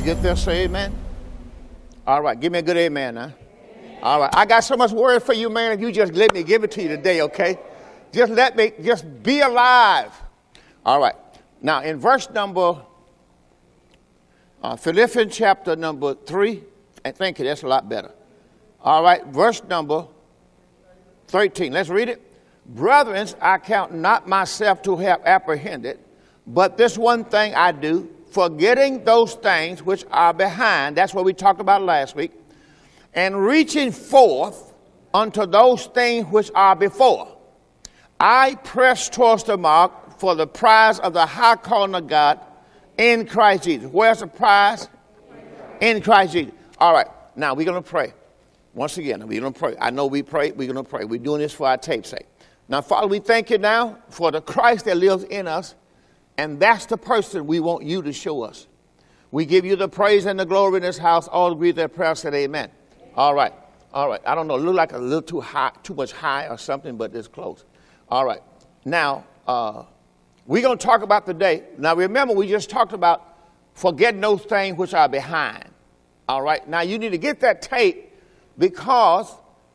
get there, say amen. All right, give me a good amen now. All right, I got so much word for you, man. If you just let me give it to you today, okay? Just let me, just be alive. All right, now in verse number, Philippians chapter number 3, and thank you, that's a lot better. All right, verse number 13, let's read it. Brethren, I count not myself to have apprehended, but this one thing I do, forgetting those things which are behind, that's what we talked about last week, and reaching forth unto those things which are before. I press towards the mark for the prize of the high calling of God in Christ Jesus. Where's the prize? In Christ Jesus. All right, now we're going to pray. Once again, we're going to pray. I know we pray, we're going to pray. We're doing this for our tape's sake. Now, Father, we thank you now for the Christ that lives in us, and that's the person we want you to show us. We give you the praise and the glory in this house. All agree their prayer, said amen. All right. I don't know, it looked like a little too high, too much high or something, but it's close. All right. Now, we're going to talk about today. Now, remember, we just talked about forgetting those things which are behind. All right. Now, you need to get that tape because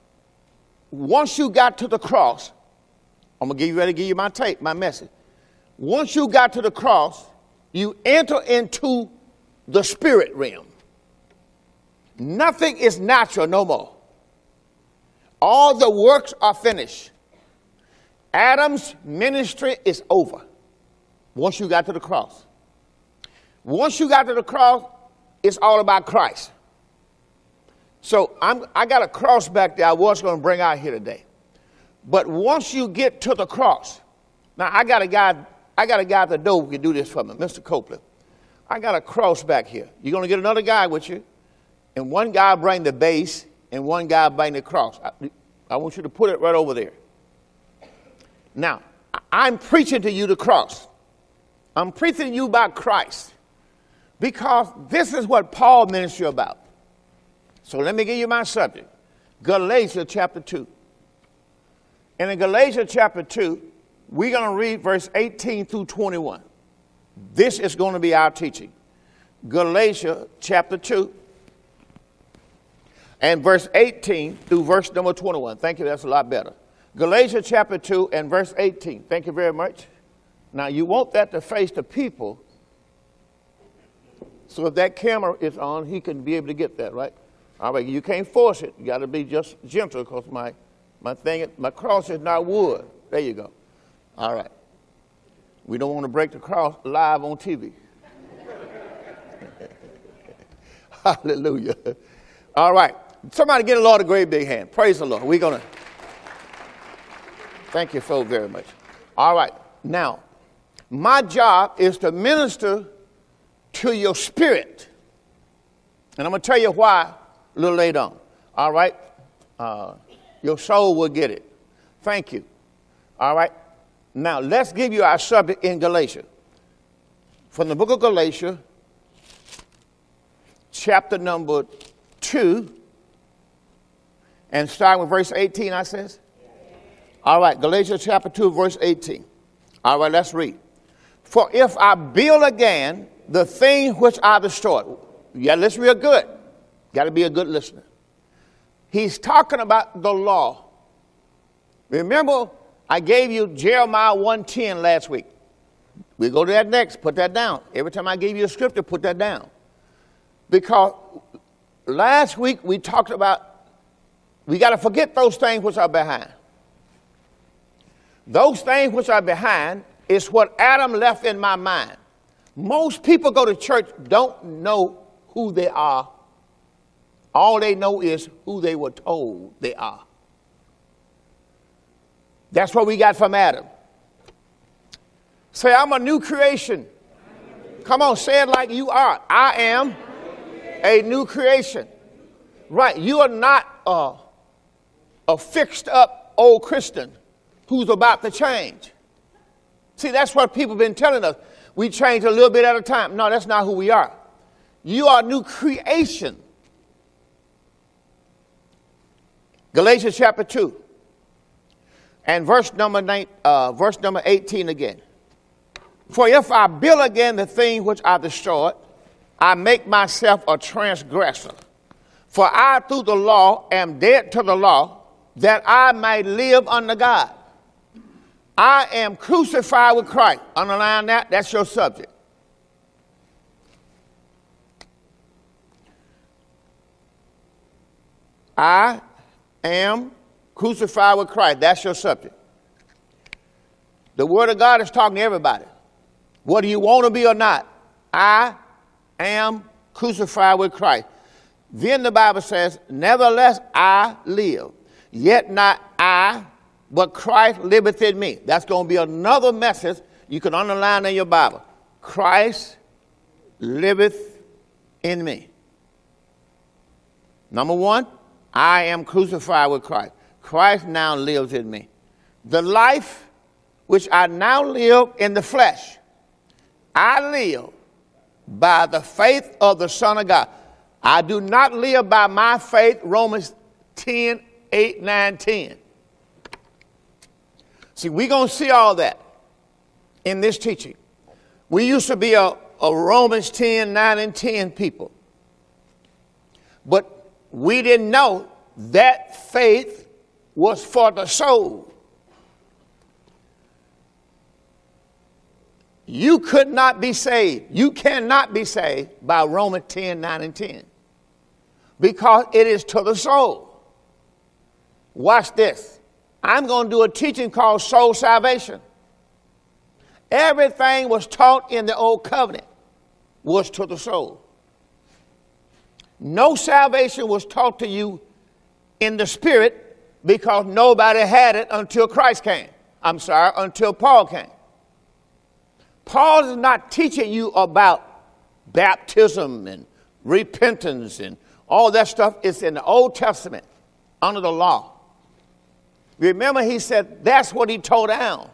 once you got to the cross, I'm going to get ready to give you my tape, my message. Once you got to the cross, you enter into the spirit realm. Nothing is natural no more. All the works are finished. Adam's ministry is over once you got to the cross. Once you got to the cross, it's all about Christ. So I got a cross back there I was going to bring out here today. But once you get to the cross, now I got a guy at the door who can do this for me, Mr. Copeland. I got a cross back here. You're going to get another guy with you, and one guy bring the base, and one guy bring the cross. I want you to put it right over there. Now, I'm preaching to you the cross. I'm preaching to you about Christ, because this is what Paul ministered about. So let me give you my subject, Galatians chapter 2. And in Galatians chapter 2, we're going to read verse 18 through 21. This is going to be our teaching. Galatians chapter 2 and verse 18 through verse number 21. Thank you, that's a lot better. Galatians chapter 2 and verse 18. Thank you very much. Now, you want that to face the people. So if that camera is on, he can be able to get that, right? All right, you can't force it. You got to be just gentle because my cross is not wood. There you go. All right. We don't want to break the cross live on TV. Hallelujah. All right. Somebody get a Lord a great big hand. Praise the Lord. We're going to. Thank you so very much. All right. Now, my job is to minister to your spirit. And I'm going to tell you why a little later on. All right. Your soul will get it. Thank you. All right. Now, let's give you our subject in Galatians. From the book of Galatians, chapter number 2, and starting with verse 18, I says. All right, Galatians chapter 2, verse 18. All right, let's read. For if I build again the thing which I destroyed. Yeah, listen real good. Got to be a good listener. He's talking about the law. Remember, I gave you Jeremiah 1:10 last week. We'll go to that next. Put that down. Every time I gave you a scripture, put that down. Because last week we talked about we got to forget those things which are behind. Those things which are behind is what Adam left in my mind. Most people go to church don't know who they are. All they know is who they were told they are. That's what we got from Adam. Say, I'm a new creation. Come on, say it like you are. I am a new creation. Right, you are not a fixed up old Christian who's about to change. See, that's what people have been telling us. We change a little bit at a time. No, that's not who we are. You are a new creation. Galatians chapter 2 and verse number 18 again. For if I build again the thing which I destroyed, I make myself a transgressor. For I through the law am dead to the law, that I may live under God. I am crucified with Christ. Underline that. That's your subject. I am crucified with Christ. That's your subject. The Word of God is talking to everybody. Whether you want to be or not, I am crucified with Christ. Then the Bible says, nevertheless I live, yet not I, but Christ liveth in me. That's going to be another message you can underline in your Bible. Christ liveth in me. Number one, I am crucified with Christ. Christ now lives in me. The life which I now live in the flesh, I live by the faith of the Son of God. I do not live by my faith, Romans 10, 8, 9, 10. See, we're going to see all that in this teaching. We used to be a Romans 10, 9, and 10 people. But we didn't know that faith was for the soul. You could not be saved. You cannot be saved by Romans 10, 9, and 10. Because it is to the soul. Watch this. I'm going to do a teaching called soul salvation. Everything was taught in the old covenant was to the soul. No salvation was taught to you in the spirit because nobody had it until Christ came. Until Paul came. Paul is not teaching you about baptism and repentance and all that stuff. It's in the Old Testament under the law. Remember, he said that's what he tore down.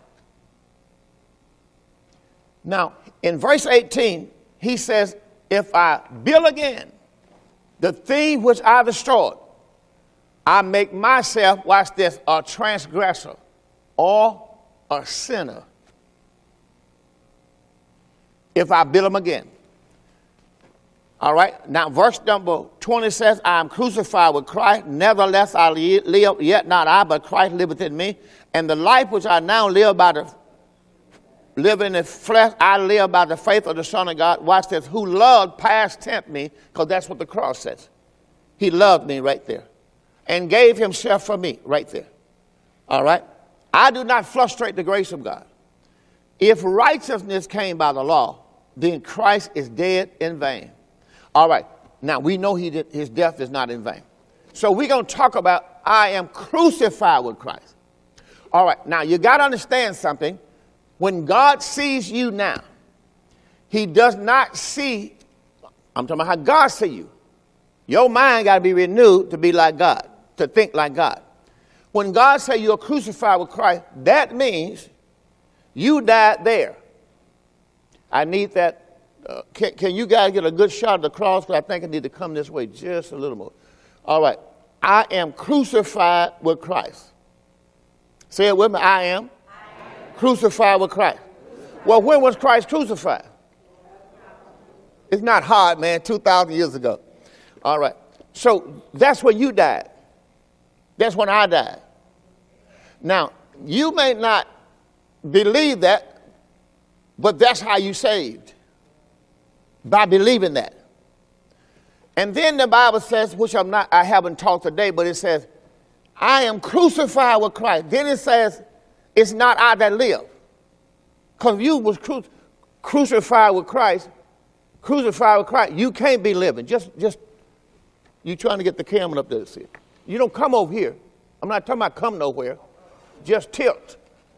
Now, in verse 18, he says, if I build again the thing which I destroyed, I make myself, watch this, a transgressor or a sinner. If I build them again. All right. Now, verse number 20 says, I am crucified with Christ. Nevertheless, I live, yet not I, but Christ liveth in me. And the life which I now live in the flesh, I live by the faith of the Son of God. Watch this. Who loved past tense me, because that's what the cross says. He loved me right there. And gave himself for me right there. All right. I do not frustrate the grace of God. If righteousness came by the law, then Christ is dead in vain. All right. Now, we know his death is not in vain. So we're going to talk about I am crucified with Christ. All right. Now, you got to understand something. When God sees you now, he does not see, I'm talking about how God sees you. Your mind got to be renewed to be like God, to think like God. When God says you're crucified with Christ, that means you died there. I need that. Can you guys get a good shot of the cross? Because I think I need to come this way just a little more. All right. I am crucified with Christ. Say it with me. I am crucified with Christ. Well, when was Christ crucified? It's not hard, man. 2,000 years ago. All right. So that's when you died. That's when I died. Now, you may not believe that, but that's how you saved. By believing that. And then the Bible says, which I haven't taught today, but it says, I am crucified with Christ. Then it says, it's not I that live. Because you was crucified with Christ, you can't be living. Just you trying to get the camera up there to see it. You don't come over here. I'm not talking about come nowhere. Just tilt.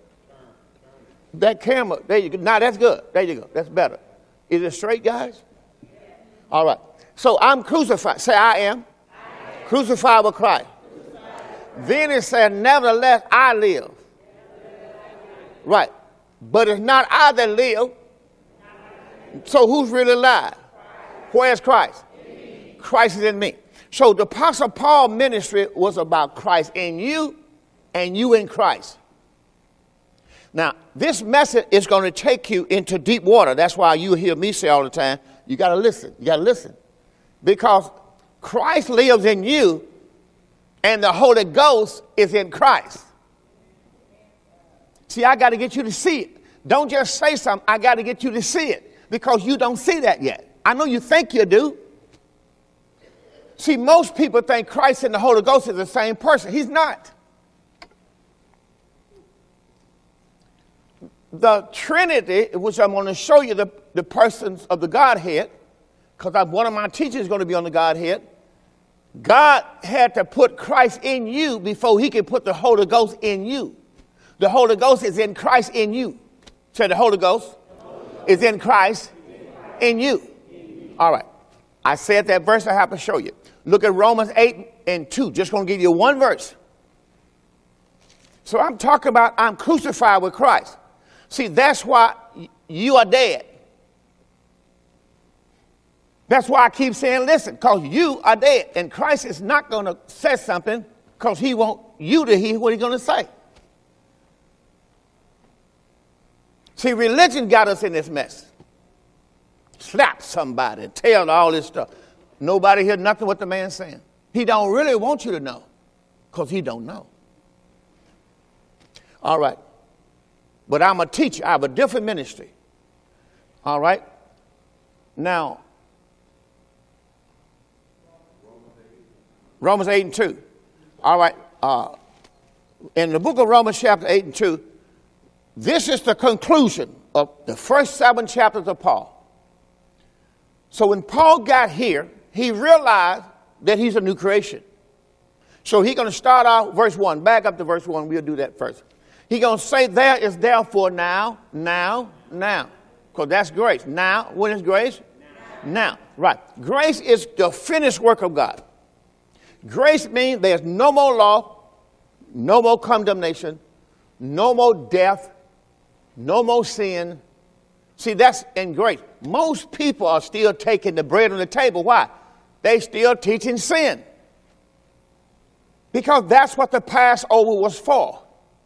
That camera, there you go. Now that's good. There you go. That's better. Is it straight, guys? All right. So I'm crucified. Say, I am crucified with Christ. Then it said, nevertheless, I live. Right. But it's not I that live. So who's really alive? Where's Christ? Christ is in me. So the Apostle Paul's ministry was about Christ in you and you in Christ. Now, this message is going to take you into deep water. That's why you hear me say all the time, you got to listen. You got to listen. Because Christ lives in you and the Holy Ghost is in Christ. See, I got to get you to see it. Don't just say something. I got to get you to see it because you don't see that yet. I know you think you do. See, most people think Christ and the Holy Ghost is the same person. He's not. The Trinity, which I'm going to show you the persons of the Godhead, because one of my teachers is going to be on the Godhead. God had to put Christ in you before he could put the Holy Ghost in you. The Holy Ghost is in Christ in you. Say the Holy Ghost is in Christ in you. All right. I said that verse I have to show you. Look at Romans 8:2. Just going to give you one verse. So I'm talking about I'm crucified with Christ. See, that's why you are dead. That's why I keep saying, listen, because you are dead. And Christ is not going to say something because he wants you to hear what he's going to say. See, religion got us in this mess. Slap somebody, tell all this stuff. Nobody hear nothing what the man's saying. He don't really want you to know because he don't know. All right. But I'm a teacher. I have a different ministry. All right. Now, Romans 8:2. All right. In the book of Romans chapter 8:2, this is the conclusion of the first 7 chapters of Paul. So when Paul got here, he realized that he's a new creation. So he's going to start out verse 1. Back up to verse 1. We'll do that first. He's going to say there is therefore now. Because that's grace. Now, when is grace? Now. Right. Grace is the finished work of God. Grace means there's no more law, no more condemnation, no more death, no more sin. See, that's in grace. Most people are still taking the bread on the table. Why? They still teaching sin. Because that's what the Passover was for.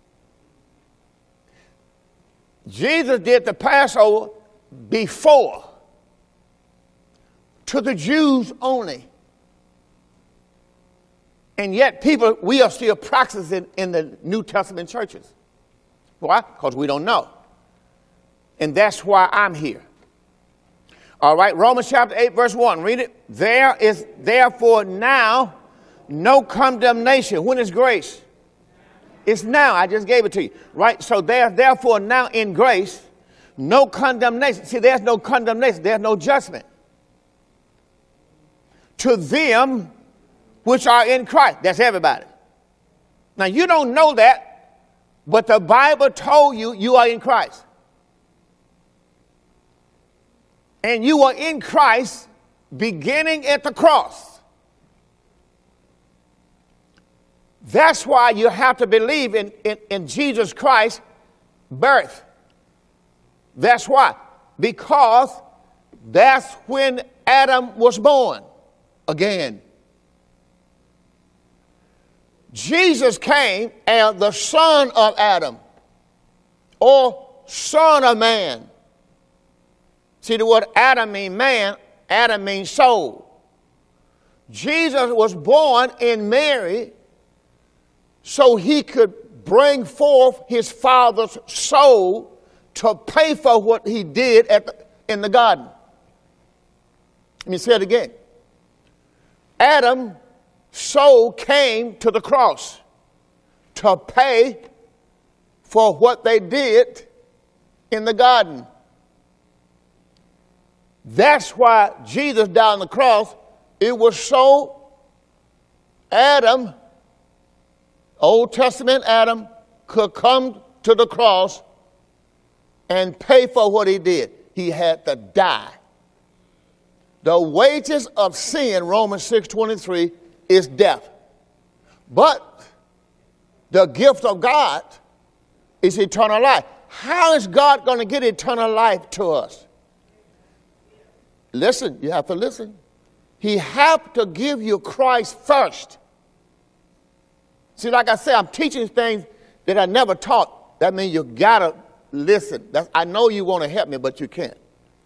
Jesus did the Passover before to the Jews only. And yet people, we are still practicing in the New Testament churches. Why? Because we don't know. And that's why I'm here. All right, Romans chapter 8, verse 1. Read it. There is therefore now no condemnation. When is grace? It's now. I just gave it to you. Right? So there's therefore now in grace no condemnation. See, there's no condemnation. There's no judgment. To them which are in Christ. That's everybody. Now, you don't know that, but the Bible told you you are in Christ. And you are in Christ beginning at the cross. That's why you have to believe in Jesus Christ's birth. That's why. Because that's when Adam was born again. Jesus came as the son of Adam or son of man. See, the word Adam means man, Adam means soul. Jesus was born in Mary so he could bring forth his father's soul to pay for what he did in the garden. Let me say it again. Adam's soul came to the cross to pay for what they did in the garden. That's why Jesus died on the cross. It was so Adam, Old Testament Adam, could come to the cross and pay for what he did. He had to die. The wages of sin, Romans 6:23, is death. But the gift of God is eternal life. How is God going to get eternal life to us? Listen, you have to listen. He has to give you Christ first. See, like I said, I'm teaching things that I never taught. That means you got to listen. I know you want to help me, but you can't.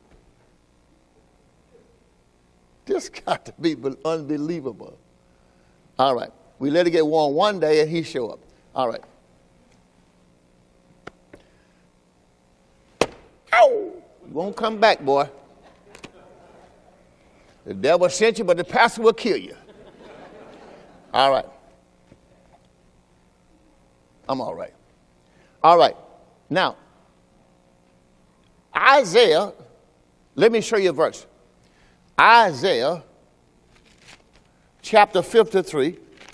This got to be unbelievable. All right. We let it get warm one day and he show up. All right. Ow! You won't come back, boy. The devil sent you, but the pastor will kill you. All right. I'm all right. All right. Now, Isaiah, let me show you a verse. Isaiah chapter 53.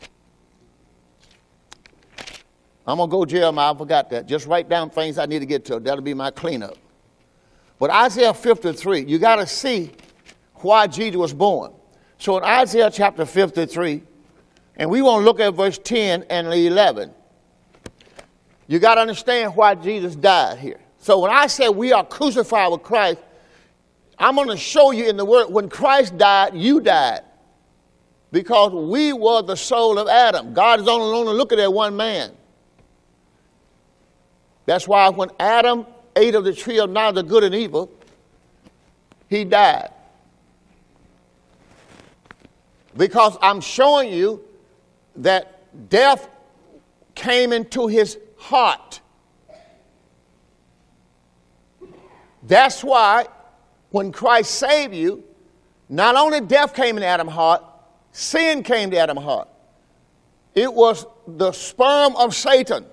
I'm going to go Jeremiah. I forgot that. Just write down things I need to get to. That'll be my cleanup. But Isaiah 53, you got to see why Jesus was born. So in Isaiah chapter 53, and we want to look at verse 10 and 11. You got to understand why Jesus died here. So when I say we are crucified with Christ, I'm going to show you in the word, when Christ died, you died. Because we were the soul of Adam. God is only looking at one man. That's why when Adam ate of the tree of knowledge of good and evil, he died. Because I'm showing you that death came into his heart. That's why when Christ saved you, not only death came into Adam's heart, sin came to Adam's heart. It was the sperm of Satan.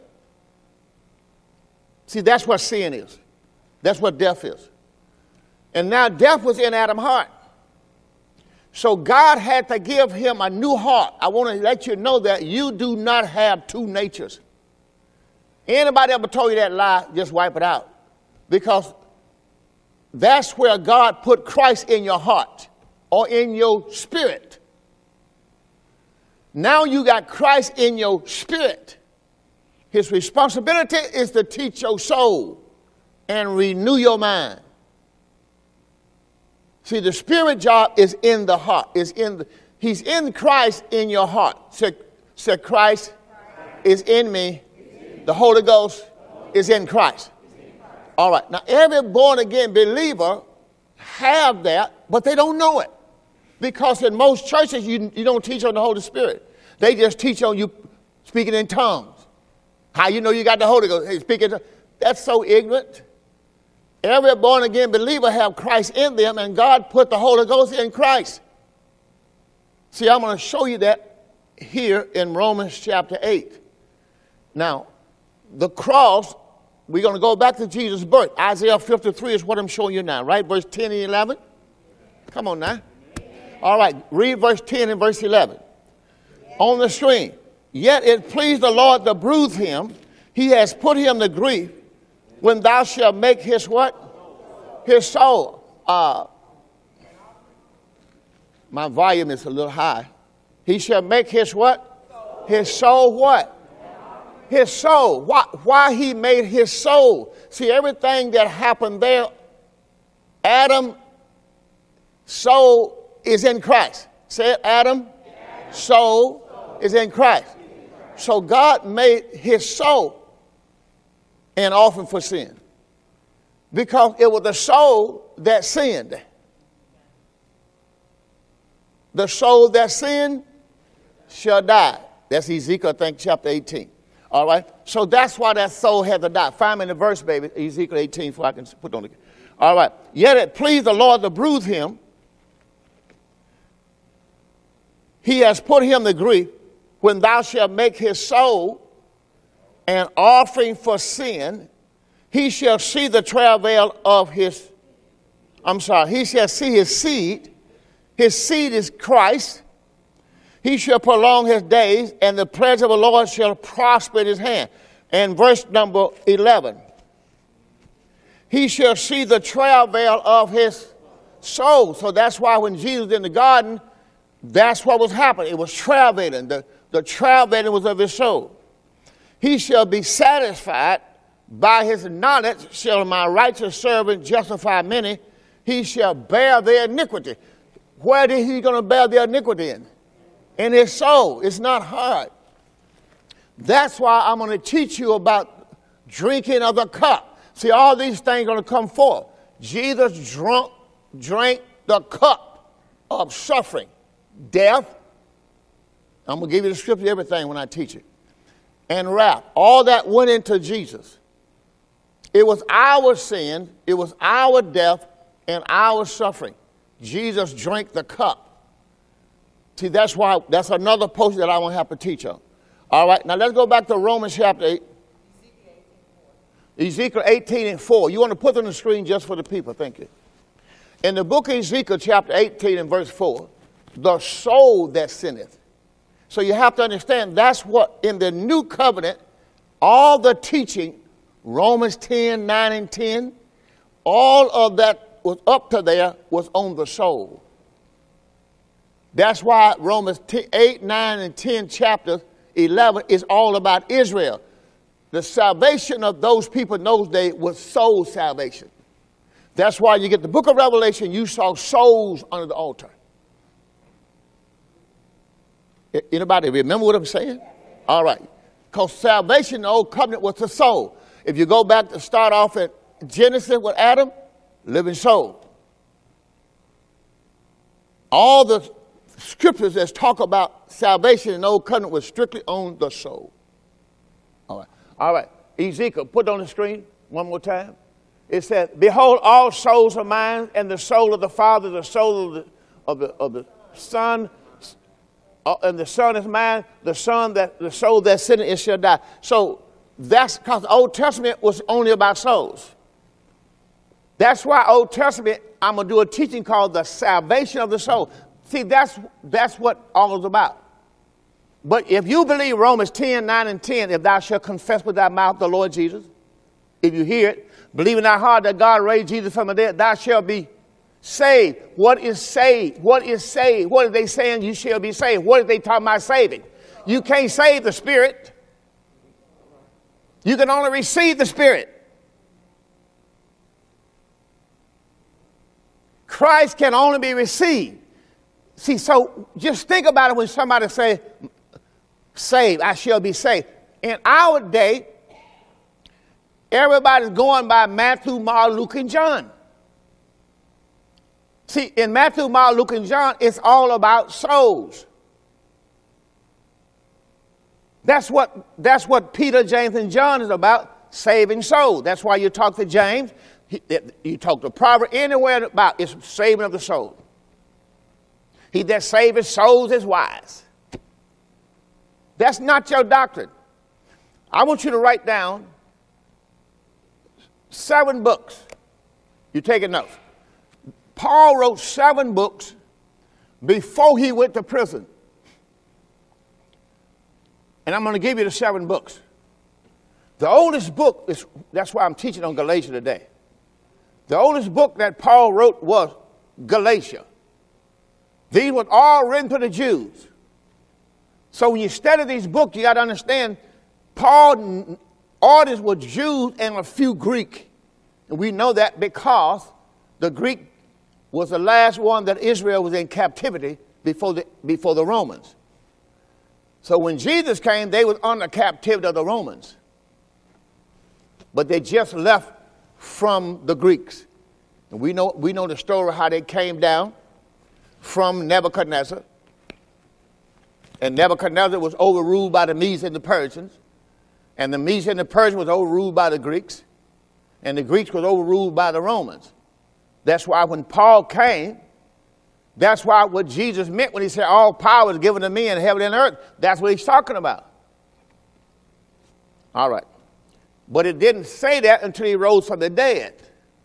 See, that's what sin is. That's what death is. And now death was in Adam's heart. So God had to give him a new heart. I want to let you know that you do not have two natures. Anybody ever told you that lie, just wipe it out. Because that's where God put Christ in your heart or in your spirit. Now you got Christ in your spirit. His responsibility is to teach your soul and renew your mind. See, the spirit job is in the heart. He's in Christ in your heart. Say, Christ is in me. The Holy Ghost is in Christ. All right. Now, every born-again believer have that, but they don't know it. Because in most churches, you don't teach on the Holy Spirit. They just teach on you speaking in tongues. How you know you got the Holy Ghost? Hey, speaking in tongues. That's so ignorant. Every born-again believer have Christ in them, and God put the Holy Ghost in Christ. See, I'm going to show you that here in Romans chapter 8. Now, the cross, we're going to go back to Jesus' birth. Isaiah 53 is what I'm showing you now, right? Verse 10 and 11. Come on now. All right, read verse 10 and verse 11. On the screen. Yet it pleased the Lord to bruise him. He has put him to grief. When thou shalt make his what? His soul. My volume is a little high. He shall make his what? His soul what? His soul. Why he made his soul? See, everything that happened there, Adam's soul is in Christ. Say it, Adam's soul is in Christ. So God made his soul an offering for sin. Because it was the soul that sinned. The soul that sinned shall die. That's Ezekiel, I think, chapter 18. All right? So that's why that soul had to die. Find me in the verse, baby. Ezekiel 18, before I can put on the... All right. Yet it pleased the Lord to bruise him. He has put him to grief. When thou shalt make his soul an offering for sin, he shall see the travail of his... he shall see his seed. His seed is Christ. He shall prolong his days, and the pleasure of the Lord shall prosper in his hand. And verse number 11. He shall see the travail of his soul. So that's why when Jesus was in the garden, that's what was happening. It was travailing. The travailing was of his soul. He shall be satisfied. By his knowledge shall my righteous servant justify many. He shall bear their iniquity. Where is he going to bear their iniquity in? In his soul. It's not hard. That's why I'm going to teach you about drinking of the cup. See, all these things are going to come forth. Jesus drank the cup of suffering, death. I'm going to give you the scripture, everything when I teach it. And wrath. All that went into Jesus. It was our sin, it was our death, and our suffering. Jesus drank the cup. See, that's another portion that I won't have to teach on. All right, now let's go back to Romans chapter 8. Ezekiel 18:4. You want to put it on the screen just for the people, thank you. In the book of Ezekiel chapter 18 and verse 4, the soul that sinneth. So you have to understand that's what in the new covenant, all the teaching, Romans 10, 9 and 10, all of that was up to there was on the soul. That's why Romans 8, 9 and 10 chapter 11 is all about Israel. The salvation of those people in those days was soul salvation. That's why you get the book of Revelation, you saw souls under the altar. Anybody remember what I'm saying? All right. Because salvation in the old covenant was the soul. If you go back to start off at Genesis with Adam, living soul. All the scriptures that talk about salvation in the old covenant was strictly on the soul. All right. All right. Ezekiel, put it on the screen one more time. It says, behold, all souls are mine, and the soul of the Father, the soul of the Son, and the Son is mine, the soul that sinneth, it shall die. So that's because the Old Testament was only about souls. That's why Old Testament, I'm going to do a teaching called the salvation of the soul. See, that's what all is about. But if you believe Romans 10, 9 and 10, if thou shalt confess with thy mouth the Lord Jesus, if you hear it, believe in thy heart that God raised Jesus from the dead, thou shalt be saved. What is saved? What is saved? What are they saying? You shall be saved. What are they talking about saving? You can't save the Spirit. You can only receive the Spirit. Christ can only be received. See, so just think about it when somebody say, saved, I shall be saved. In our day, everybody's going by Matthew, Mark, Luke, and John. See, in Matthew, Mark, Luke, and John, it's all about souls. That's what Peter, James, and John is about, saving souls. That's why you talk to James, you talk to Proverbs, anywhere about it's saving of the soul. He that saveth souls is wise. That's not your doctrine. I want you to write down 7 books. You take notes. Paul wrote 7 books before he went to prison. And I'm going to give you the 7 books. The oldest book that's why I'm teaching on Galatia today. The oldest book that Paul wrote was Galatia. These were all written to the Jews. So when you study these books, you got to understand Paul's audience was Jews and a few Greek. And we know that because the Greek was the last one that Israel was in captivity before the Romans. So when Jesus came, they were under captivity of the Romans. But they just left from the Greeks. And we know the story of how they came down from Nebuchadnezzar. And Nebuchadnezzar was overruled by the Medes and the Persians. And the Medes and the Persians was overruled by the Greeks. And the Greeks was overruled by the Romans. That's why when Paul came, that's why what Jesus meant when he said all power is given to me in heaven and earth. That's what he's talking about. All right. But it didn't say that until he rose from the dead.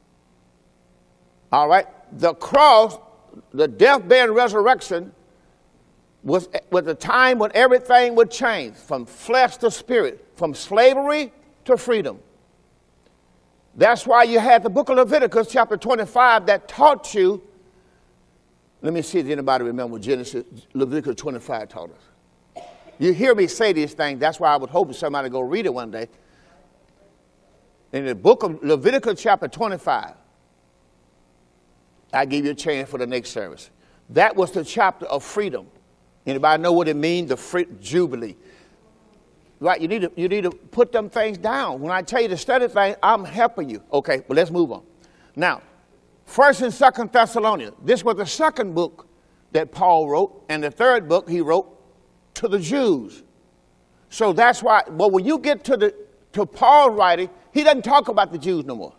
All right. The cross, the death, burial, and resurrection was the time when everything would change from flesh to spirit, from slavery to freedom. That's why you had the book of Leviticus chapter 25 that taught you. Let me see if anybody remember what Leviticus 25 taught us. You hear me say these things. That's why I was hoping somebody go read it one day. In the book of Leviticus chapter 25, I give you a chance for the next service. That was the chapter of freedom. Anybody know what it means? The Jubilee. Right, you need to put them things down. When I tell you to study things, I'm helping you. Okay, but let's move on. Now, 1st and 2nd Thessalonians. This was the second book that Paul wrote, and the third book he wrote to the Jews. So that's why, well, when you get to Paul's writing, he doesn't talk about the Jews no more.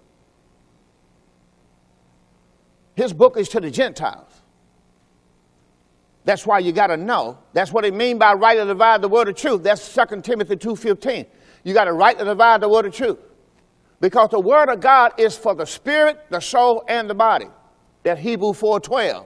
His book is to the Gentiles. That's why you got to know. That's what it means by rightly divide the word of truth. That's 2 Timothy 2:15. You got to rightly divide the word of truth. Because the word of God is for the spirit, the soul, and the body. That's Hebrews 4:12.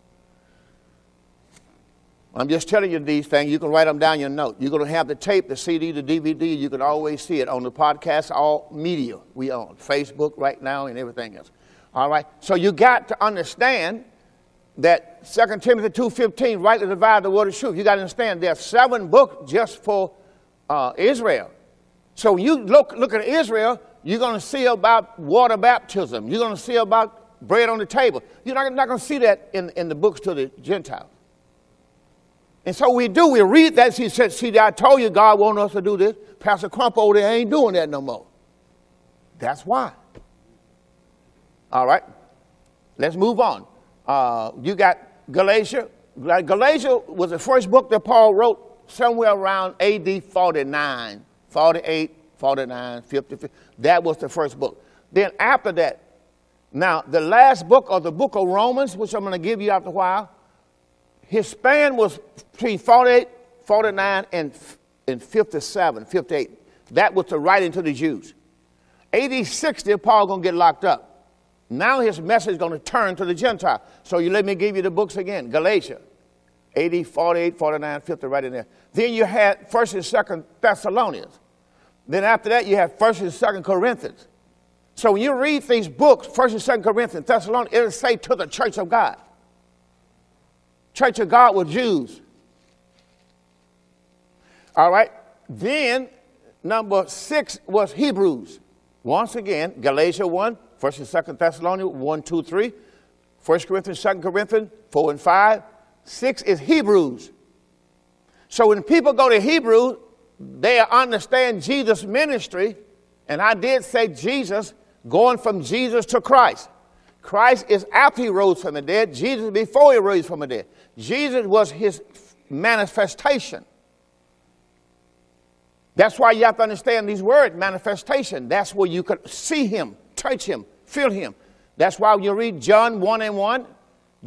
I'm just telling you these things. You can write them down in your note. You're going to have the tape, the CD, the DVD. You can always see it on the podcast, all media we own. Facebook right now and everything else. All right? So you got to understand that 2 Timothy 2:15, rightly divide the word of truth. You got to understand there are 7 books just for Israel. So when you look at Israel, you're going to see about water baptism. You're going to see about bread on the table. You're not going to see that in the books to the Gentiles. And so we read that. He said, see, I told you God wanted us to do this. Pastor Crump over there ain't doing that no more. That's why. All right. Let's move on. You got Galatia. Galatia was the first book that Paul wrote somewhere around AD 49, 48, 49, 50. That was the first book. Then after that, now the last book of the book of Romans, which I'm going to give you after a while, his span was between 48, 49, and 57, 58. That was the writing to the Jews. AD 60, Paul going to get locked up. Now his message is going to turn to the Gentile. So you let me give you the books again. Galatia, AD 48, 49, 50, right in there. Then you had 1st and 2nd Thessalonians. Then after that, you have 1st and 2nd Corinthians. So when you read these books, 1st and 2nd Corinthians, Thessalonians, it'll say to the church of God. Church of God were Jews. All right. Then number 6 was Hebrews. Once again, Galatia 1, 1st and 2nd Thessalonians 1, 2, 3. 1 Corinthians, 2 Corinthians 4 and 5. 6 is Hebrews. So when people go to Hebrews, they understand Jesus' ministry. And I did say Jesus, going from Jesus to Christ. Christ is after he rose from the dead. Jesus before he rose from the dead. Jesus was his manifestation. That's why you have to understand these words, manifestation. That's where you could see him, touch him, feel him. That's why when you read John 1 and 1, 1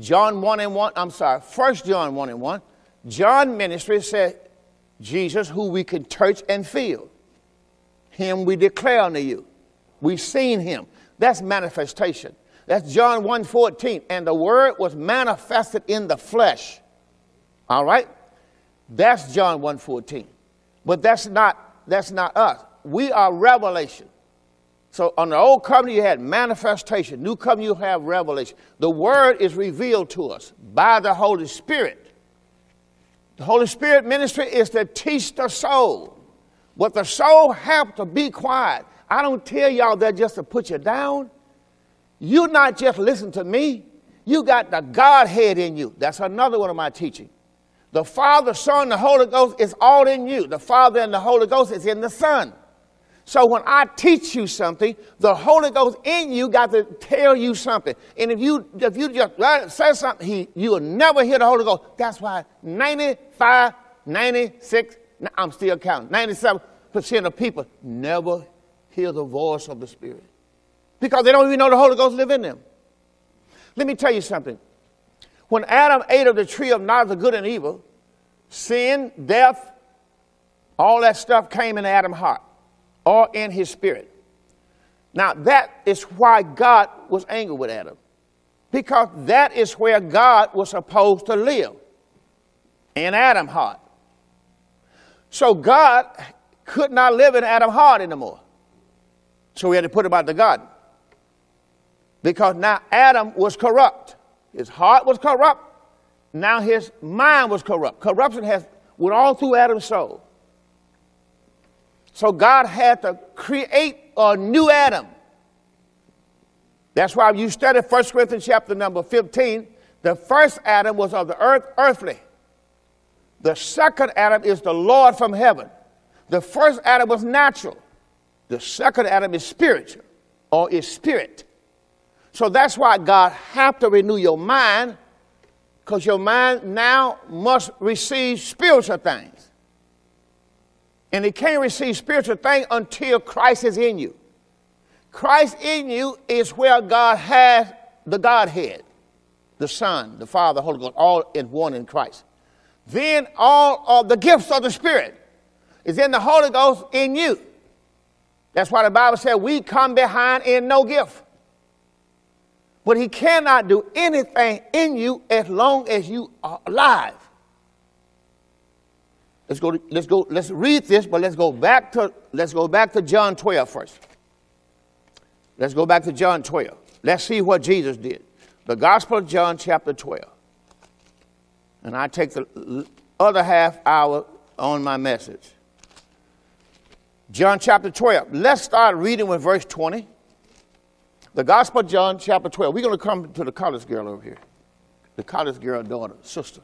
John 1 and 1, John ministry said, Jesus, who we can touch and feel. Him we declare unto you. We've seen him. That's manifestation. That's John 1:14. And the word was manifested in the flesh. All right? That's John 1:14. But that's not us. We are revelation. So on the old covenant you had manifestation. New covenant you have revelation. The word is revealed to us by the Holy Spirit. The Holy Spirit ministry is to teach the soul. But the soul have to be quiet. I don't tell y'all that just to put you down. You not just listen to me. You got the Godhead in you. That's another one of my teaching. The Father, Son, the Holy Ghost is all in you. The Father and the Holy Ghost is in the Son. So when I teach you something, the Holy Ghost in you got to tell you something. And if you just say something, you will never hear the Holy Ghost. That's why 95, 96, I'm still counting, 97% of people never hear the voice of the Spirit. Because they don't even know the Holy Ghost live in them. Let me tell you something. When Adam ate of the tree of knowledge of good and evil, sin, death, all that stuff came in Adam's heart or in his spirit. Now that is why God was angry with Adam. Because that is where God was supposed to live. In Adam's heart. So God could not live in Adam's heart anymore. So he had to put him out of the garden. Because now Adam was corrupt. His heart was corrupt. Now his mind was corrupt. Corruption went all through Adam's soul. So God had to create a new Adam. That's why you study 1 Corinthians chapter number 15. The first Adam was of the earth, earthly. The second Adam is the Lord from heaven. The first Adam was natural. The second Adam is spiritual, or is spirit. So that's why God have to renew your mind, because your mind now must receive spiritual things. And it can't receive spiritual things until Christ is in you. Christ in you is where God has the Godhead, the Son, the Father, the Holy Ghost, all in one in Christ. Then all of the gifts of the Spirit is in the Holy Ghost in you. That's why the Bible said we come behind in no gift. But he cannot do anything in you as long as you are alive. Let's read this, but let's go back to John 12 first. Let's go back to John 12. Let's see what Jesus did. The Gospel of John, chapter 12. And I take the other half hour on my message. John chapter 12. Let's start reading with verse 20. The Gospel of John chapter 12. We're going to come to the college girl over here. The college girl daughter, sister.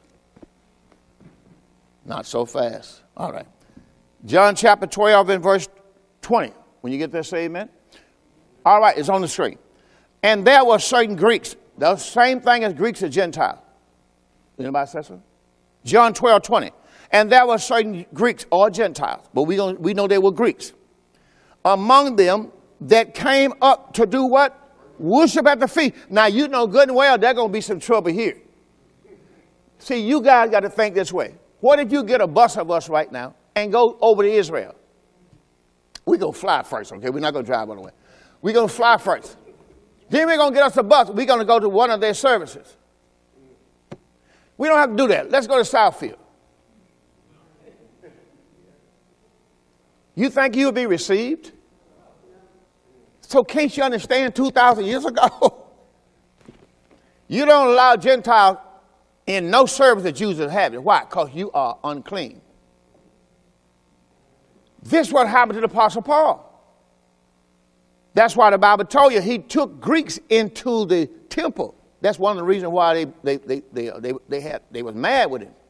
Not so fast. All right. John chapter 12 and verse 20. When you get there, say amen. All right, it's on the screen. And there were certain Greeks. The same thing as Greeks and Gentiles. Anybody say so? John 12, 20. And there were certain Greeks or Gentiles, but we know they were Greeks. Among them that came up to do what? Worship at the feet. Now, you know good and well there's going to be some trouble here. See, you guys got to think this way. What if you get a bus of us right now and go over to Israel? We're going to fly first, okay? We're not going to drive on the way. We're going to fly first. Then we're going to get us a bus. We're going to go to one of their services. We don't have to do that. Let's go to Southfield. You think you'll be received? So can't you understand 2,000 years ago? You don't allow Gentiles in no service that Jews have it. Why? Because you are unclean. This is what happened to the Apostle Paul. That's why the Bible told you he took Greeks into the temple. That's one of the reasons why they was mad with him.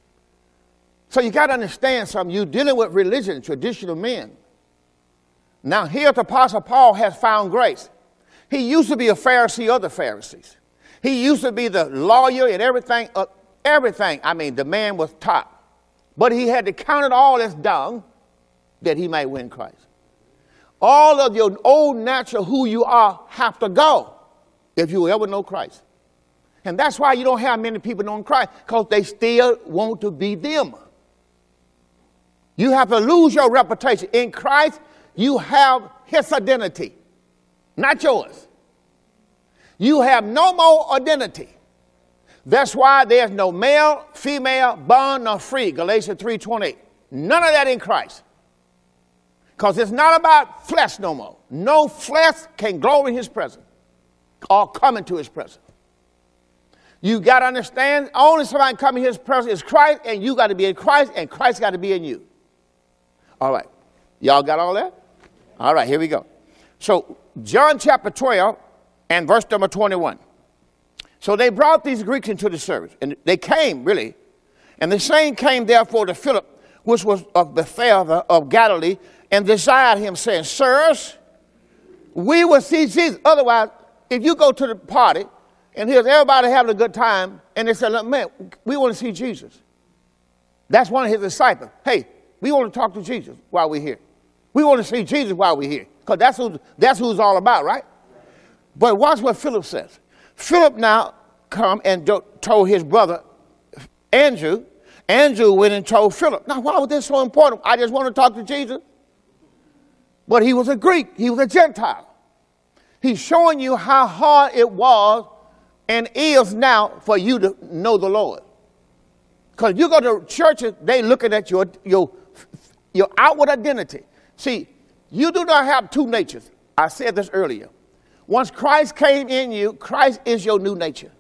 So you got to understand something. You're dealing with religion, traditional men. Now here the Apostle Paul has found grace. He used to be a Pharisee of the Pharisees. He used to be the lawyer and everything. I mean, the man was top. But he had to count it all as dung that he might win Christ. All of your old natural who you are have to go if you ever know Christ. And that's why you don't have many people knowing Christ, because they still want to be them. You have to lose your reputation. In Christ, you have his identity, not yours. You have no more identity. That's why there's no male, female, bond, nor free, Galatians 3:28. None of that in Christ. Because it's not about flesh no more. No flesh can glory in his presence or come into his presence. You got to understand, only somebody can come in his presence is Christ, and you got to be in Christ, and Christ got to be in you. All right. Y'all got all that? All right, here we go. So, John chapter 12 and verse number 21. So they brought these Greeks into the service, and they came, really. And the same came, therefore, to Philip, which was of Bethsaida of Galilee, and desired him, saying, Sirs, we will see Jesus. Otherwise, if you go to the party, and here's everybody having a good time, and they say, man, we want to see Jesus. That's one of his disciples. Hey, we want to talk to Jesus while we're here. We want to see Jesus while we're here. Because that's who it's all about, right? But watch what Philip says. Philip now come and told his brother, Andrew. Andrew went and told Philip. Now, why was this so important? I just want to talk to Jesus. But he was a Greek. He was a Gentile. He's showing you how hard it was and is now for you to know the Lord. Because you go to churches, they looking at your outward identity. See, you do not have two natures. I said this earlier. Once Christ came in you, Christ is your new nature.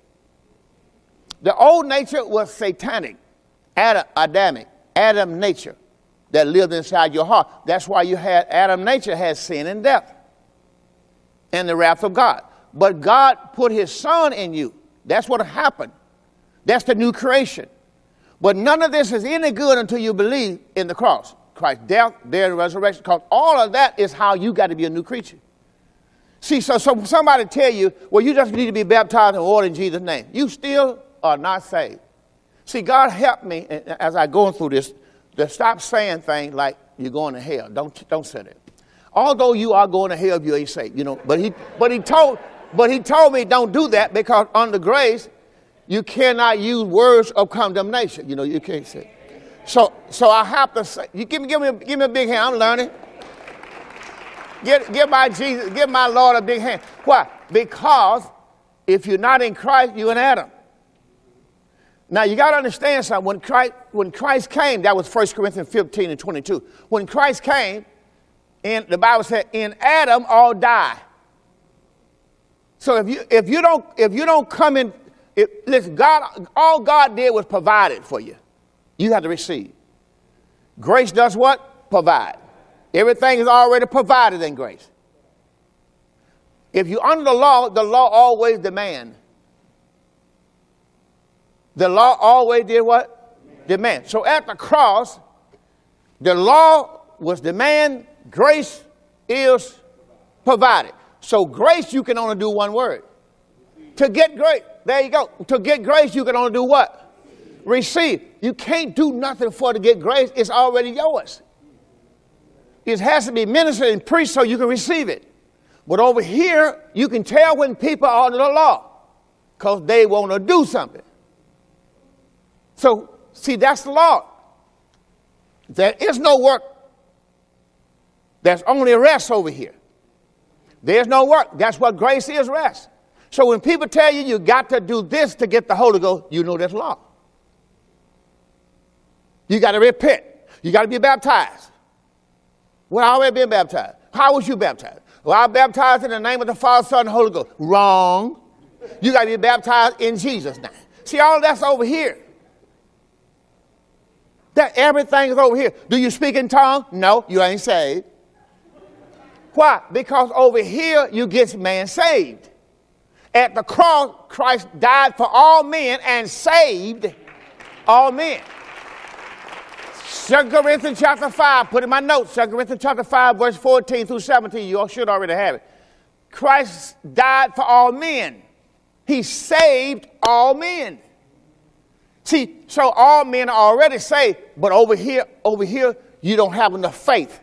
The old nature was satanic, Adamic, Adam nature that lived inside your heart. That's why you had Adam nature has sin and death and the wrath of God. But God put his son in you. That's what happened. That's the new creation. But none of this is any good until you believe in the cross. Christ's death, death, and resurrection, because all of that is how you got to be a new creature. See, so somebody tell you, well, you just need to be baptized in water in Jesus' name. You still are not saved. See, God helped me as I going through this to stop saying things like you're going to hell. Don't say that. Although you are going to hell if you ain't saved, you know. But he told me don't do that, because under grace you cannot use words of condemnation. You know, you can't say. So I have to say, you give me a big hand. I'm learning. Give my Jesus, give my Lord a big hand. Why? Because if you're not in Christ, you're in Adam. Now you got to understand something. When Christ came, that was 1 Corinthians 15 and 22. When Christ came, and the Bible said, in Adam all die. So if you don't come in, listen, all God did was provide it for you. You have to receive. Grace does what? Provide. Everything is already provided in grace. If you're under the law always demands. The law always did what? Demand. So at the cross, the law was demand, grace is provided. So grace, you can only do one word. To get grace, there you go. To get grace, you can only do what? Receive. You can't do nothing for to get grace. It's already yours. It has to be ministered and preached so you can receive it. But over here, you can tell when people are under the law because they want to do something. So, see, that's the law. There is no work. There's only rest over here. There's no work. That's what grace is, rest. So when people tell you you got to do this to get the Holy Ghost, you know that's law. You got to repent. You got to be baptized. Well, I already been baptized. How was you baptized? Well, I baptized in the name of the Father, Son, and Holy Ghost. Wrong. You got to be baptized in Jesus' name. See, all that's over here. That everything is over here. Do you speak in tongues? No, you ain't saved. Why? Because over here you get man saved. At the cross, Christ died for all men and saved all men. 2 Corinthians chapter 5, put in my notes, 2 Corinthians chapter 5, verse 14 through 17, you all should already have it. Christ died for all men. He saved all men. See, so all men are already saved, but over here, you don't have enough faith.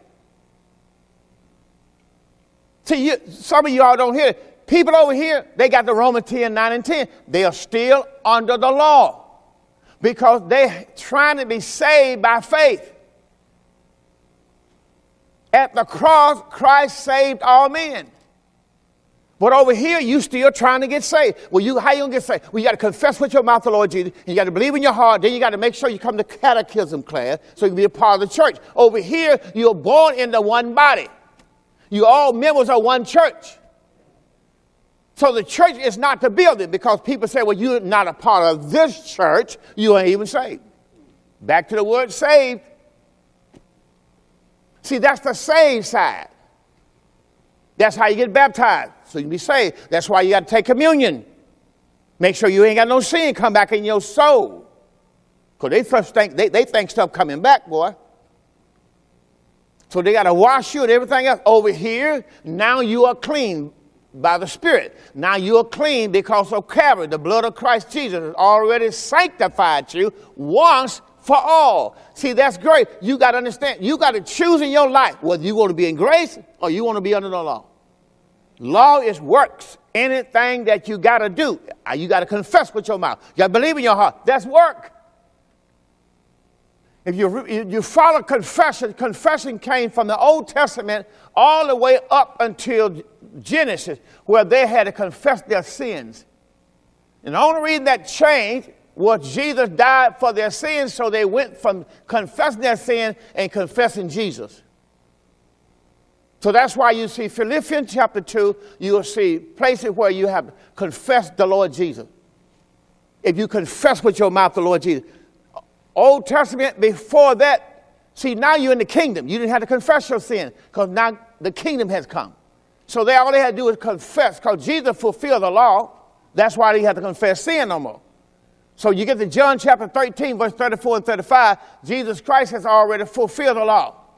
See, some of y'all don't hear it. People over here, they got the Romans 10, 9, and 10. They are still under the law because they're trying to be saved by faith. At the cross, Christ saved all men. But over here, you still trying to get saved. Well, how you going to get saved? Well, you got to confess with your mouth the Lord Jesus. You got to believe in your heart. Then you got to make sure you come to catechism class so you can be a part of the church. Over here, you're born into one body. You're all members of one church. So the church is not the building because people say, well, you're not a part of this church. You ain't even saved. Back to the word saved. See, that's the saved side. That's how you get baptized, so you can be saved. That's why you got to take communion. Make sure you ain't got no sin come back in your soul. Because they think stuff coming back, boy. So they got to wash you and everything else. Over here, now you are clean by the Spirit. Now you are clean because of Calvary. The blood of Christ Jesus has already sanctified you once for all. See, that's great. You got to understand. You got to choose in your life whether you want to be in grace or you want to be under the law. Law is works. Anything that you got to do, you got to confess with your mouth. You got to believe in your heart. That's work. If you follow confession, confession came from the Old Testament all the way up until Genesis, where they had to confess their sins. And the only reason that changed was Jesus died for their sins, so they went from confessing their sin and confessing Jesus. So that's why you see Philippians chapter 2, you will see places where you have confessed the Lord Jesus. If you confess with your mouth the Lord Jesus. Old Testament, before that, see, now you're in the kingdom. You didn't have to confess your sin because now the kingdom has come. So all they had to do was confess because Jesus fulfilled the law. That's why they had to confess sin no more. So you get to John chapter 13, verse 34 and 35, Jesus Christ has already fulfilled the law.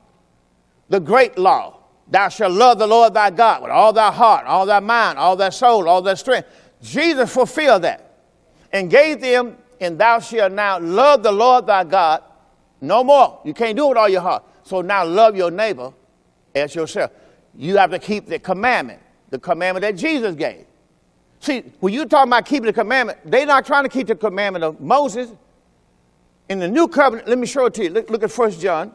the great law. Thou shalt love the Lord thy God with all thy heart, all thy mind, all thy soul, all thy strength. Jesus fulfilled that and gave them, and thou shalt now love the Lord thy God no more. You can't do it with all your heart. So now love your neighbor as yourself. You have to keep the commandment that Jesus gave. See, when you're talking about keeping the commandment, they're not trying to keep the commandment of Moses. In the new covenant, let me show it to you. Look at 1 John.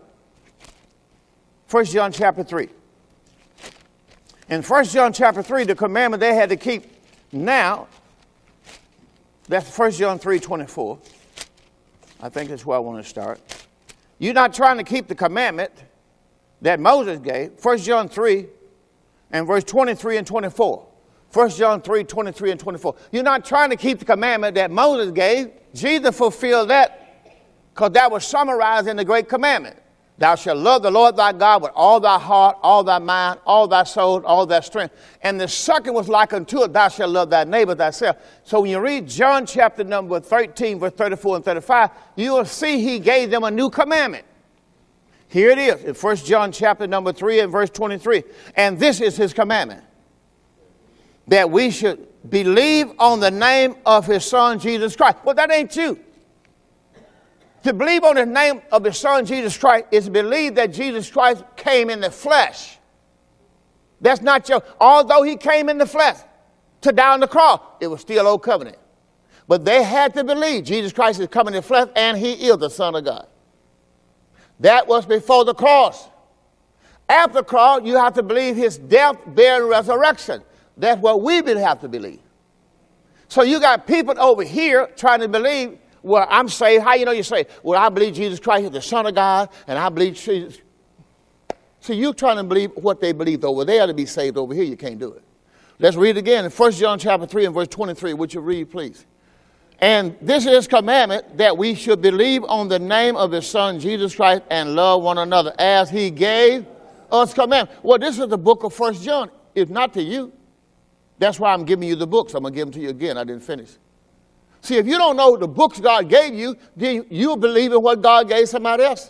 1 John chapter 3. In 1 John chapter 3, the commandment they had to keep now, that's 1 John 3:24. I think that's where I want to start. You're not trying to keep the commandment that Moses gave. 1 John 3 and verse 23 and 24. 1 John 3, 23 and 24. You're not trying to keep the commandment that Moses gave. Jesus fulfilled that because that was summarized in the great commandment. Thou shalt love the Lord thy God with all thy heart, all thy mind, all thy soul, all thy strength. And the second was like unto it, thou shalt love thy neighbor thyself. So when you read John chapter number 13, verse 34 and 35, you will see he gave them a new commandment. Here it is in 1 John chapter number 3 and verse 23. And this is his commandment, that we should believe on the name of his son, Jesus Christ. Well, that ain't you. To believe on the name of his son, Jesus Christ, is to believe that Jesus Christ came in the flesh. That's not your, although he came in the flesh to die on the cross, it was still old covenant. But they had to believe Jesus Christ is coming in the flesh and he is the Son of God. That was before the cross. After the cross, you have to believe his death, burial, and resurrection. That's what we have to believe. So you got people over here trying to believe, well, I'm saved. How you know you're saved? Well, I believe Jesus Christ is the Son of God, and I believe Jesus. See, you're trying to believe what they believed over there to be saved. Over here, you can't do it. Let's read it again in 1 John chapter 3 and verse 23. Would you read, please? And this is his commandment, that we should believe on the name of his Son, Jesus Christ, and love one another as he gave us commandment. Well, this is the book of 1 John. It's not to you. That's why I'm giving you the books. I'm going to give them to you again. I didn't finish. See, if you don't know the books God gave you, then you'll believe in what God gave somebody else.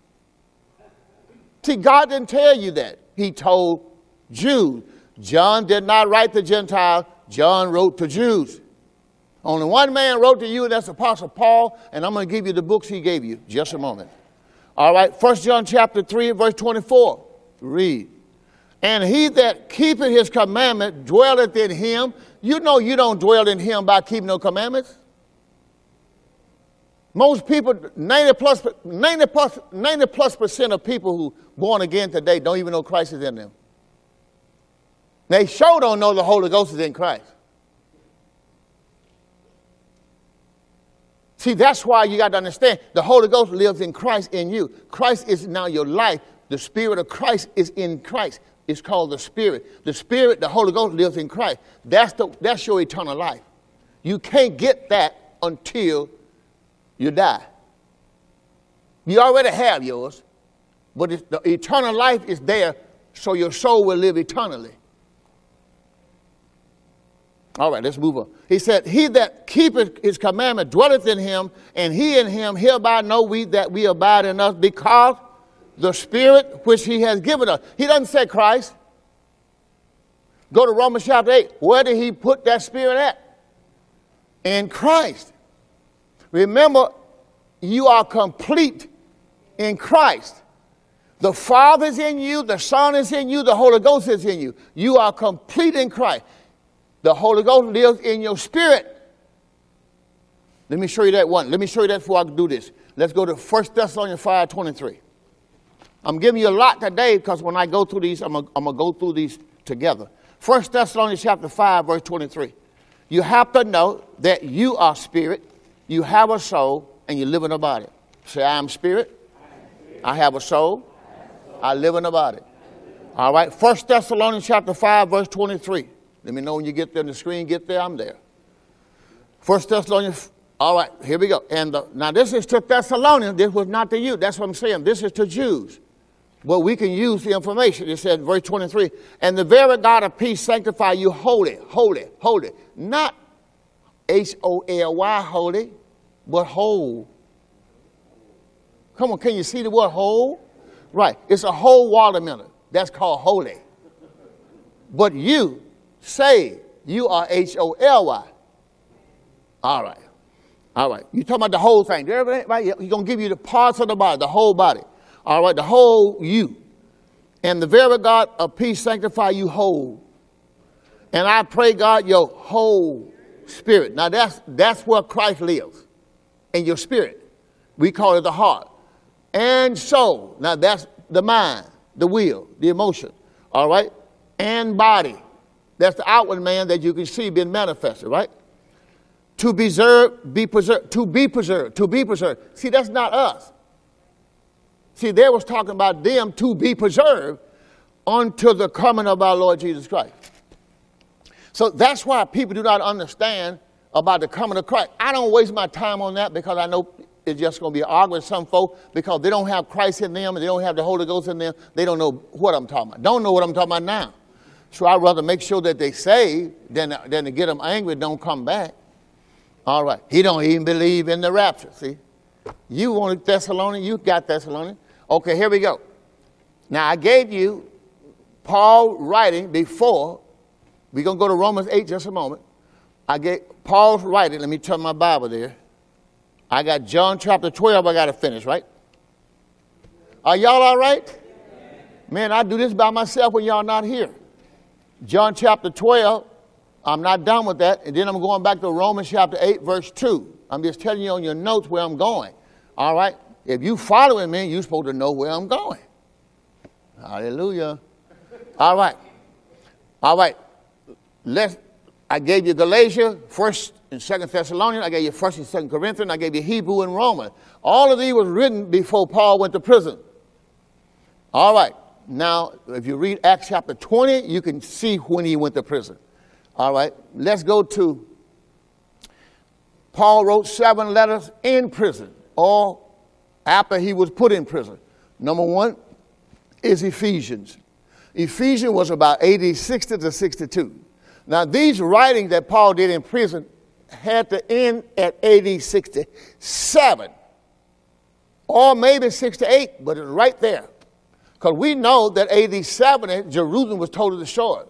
See, God didn't tell you that. He told Jews. John did not write to Gentiles. John wrote to Jews. Only one man wrote to you, and that's Apostle Paul, and I'm going to give you the books he gave you. Just a moment. All right, 1 John chapter 3, verse 24. Read. And he that keepeth his commandment dwelleth in him. You know you don't dwell in him by keeping no commandments. Most people, 90 plus percent of people who born again today don't even know Christ is in them. They sure don't know the Holy Ghost is in Christ. See, that's why you got to understand the Holy Ghost lives in Christ in you. Christ is now your life. The Spirit of Christ is in Christ. It's called the Spirit. The Spirit, the Holy Ghost lives in Christ. That's your eternal life. You can't get that until you die. You already have yours, but the eternal life is there, so your soul will live eternally. All right, let's move on. He said, he that keepeth his commandment dwelleth in him, and he in him. Hereby know we that we abide in us, because the Spirit which he has given us. He doesn't say Christ. Go to Romans chapter 8. Where did he put that Spirit at? In Christ. Remember, you are complete in Christ. The Father is in you, the Son is in you, the Holy Ghost is in you. You are complete in Christ. The Holy Ghost lives in your spirit. Let me show you that one. Let me show you that before I do this. Let's go to 1 Thessalonians 5:23. I'm giving you a lot today because when I go through these, I'm going to go through these together. 1 Thessalonians chapter 5, verse 23. You have to know that you are spirit, you have a soul, and you live in a body. Say, I am spirit, I have a soul, I live in a body. All right, 1 Thessalonians chapter 5, verse 23. Let me know when you get there on the screen. Get there, I'm there. 1 Thessalonians, all right, here we go. And now this is to Thessalonians. This was not to you. That's what I'm saying. This is to Jews. But we can use the information. It said, verse 23, and the very God of peace sanctify you holy, holy, holy. Not H-O-L-Y, holy, but whole. Come on, can you see the word whole? Right. It's a whole watermelon. That's called holy. But you say you are Holy. All right. All right. You're talking about the whole thing. Right? He's going to give you the parts of the body, the whole body. All right. The whole you. And the very God of peace sanctify you whole. And I pray, God, your whole spirit. Now, that's where Christ lives. In your spirit. We call it the heart. And soul. Now, that's the mind, the will, the emotion. All right? And body. That's the outward man that you can see being manifested, right? To be preserved. See, that's not us. See, they was talking about them to be preserved until the coming of our Lord Jesus Christ. So that's why people do not understand about the coming of Christ. I don't waste my time on that because I know it's just going to be an argument with some folk because they don't have Christ in them and they don't have the Holy Ghost in them. They don't know what I'm talking about. Don't know what I'm talking about now. So I'd rather make sure that they say than to get them angry, don't come back. All right. He don't even believe in the rapture, see. You wanted Thessalonians, you got Thessalonians. Okay, here we go. Now, I gave you Paul writing before. We're going to go to Romans 8 just a moment. I gave Paul's writing. Let me turn my Bible there. I got John chapter 12 I got to finish, right? Are y'all all right? Man, I do this by myself when y'all not here. John chapter 12, I'm not done with that. And then I'm going back to Romans chapter 8, verse 2. I'm just telling you on your notes where I'm going. All right? If you following me, you're supposed to know where I'm going. Hallelujah. All right. All right. I gave you Galatia, 1st and 2nd Thessalonians. I gave you 1st and 2nd Corinthians. I gave you Hebrew and Romans. All of these was written before Paul went to prison. All right. Now, if you read Acts chapter 20, you can see when he went to prison. All right. Let's go to Paul wrote 7 letters in prison or after he was put in prison. Number 1 is Ephesians. Ephesians was about AD 60 to 62. Now, these writings that Paul did in prison had to end at AD 67 or maybe 68, but it's right there. Because we know that AD 70, Jerusalem was totally destroyed.